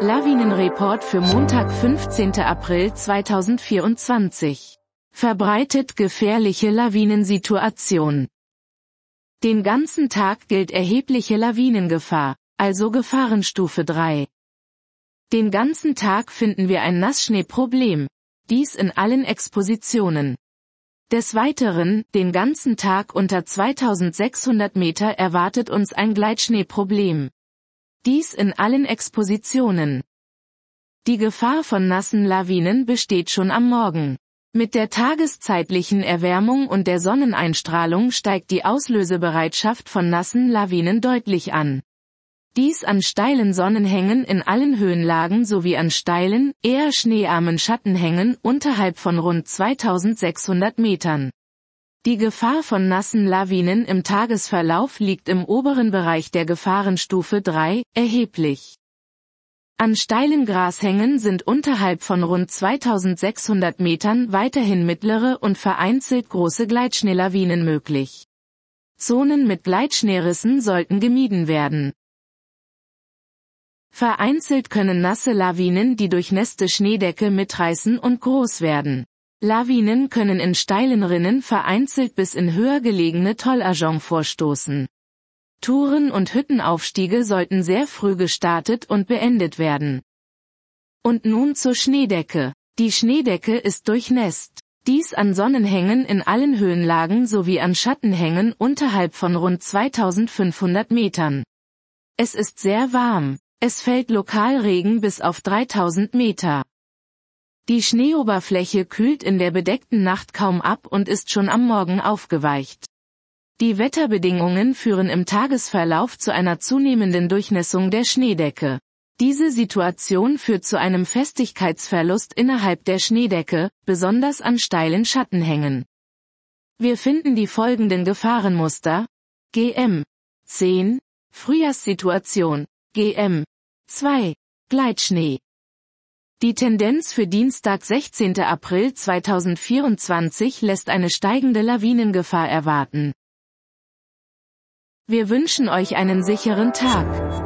Lawinenreport für Montag 15. April 2024. Verbreitet gefährliche Lawinensituation. Den ganzen Tag gilt erhebliche Lawinengefahr, also Gefahrenstufe 3. Den ganzen Tag finden wir ein Nassschneeproblem. Dies in allen Expositionen. Des Weiteren, den ganzen Tag unter 2600 Meter erwartet uns ein Gleitschneeproblem. Dies in allen Expositionen. Die Gefahr von nassen Lawinen besteht schon am Morgen. Mit der tageszeitlichen Erwärmung und der Sonneneinstrahlung steigt die Auslösebereitschaft von nassen Lawinen deutlich an. Dies an steilen Sonnenhängen in allen Höhenlagen sowie an steilen, eher schneearmen Schattenhängen unterhalb von rund 2600 Metern. Die Gefahr von nassen Lawinen im Tagesverlauf liegt im oberen Bereich der Gefahrenstufe 3, erheblich. An steilen Grashängen sind unterhalb von rund 2600 Metern weiterhin mittlere und vereinzelt große Gleitschneelawinen möglich. Zonen mit Gleitschneerissen sollten gemieden werden. Vereinzelt können nasse Lawinen die durchnässte Schneedecke mitreißen und groß werden. Lawinen können in steilen Rinnen vereinzelt bis in höher gelegene Tollagent vorstoßen. Touren und Hüttenaufstiege sollten sehr früh gestartet und beendet werden. Und nun zur Schneedecke. Die Schneedecke ist durchnässt. Dies an Sonnenhängen in allen Höhenlagen sowie an Schattenhängen unterhalb von rund 2500 Metern. Es ist sehr warm. Es fällt lokal Regen bis auf 3000 Meter. Die Schneeoberfläche kühlt in der bedeckten Nacht kaum ab und ist schon am Morgen aufgeweicht. Die Wetterbedingungen führen im Tagesverlauf zu einer zunehmenden Durchnässung der Schneedecke. Diese Situation führt zu einem Festigkeitsverlust innerhalb der Schneedecke, besonders an steilen Schattenhängen. Wir finden die folgenden Gefahrenmuster. GM 10. Frühjahrssituation. GM 2. Gleitschnee. Die Tendenz für Dienstag 16. April 2024 lässt eine steigende Lawinengefahr erwarten. Wir wünschen euch einen sicheren Tag.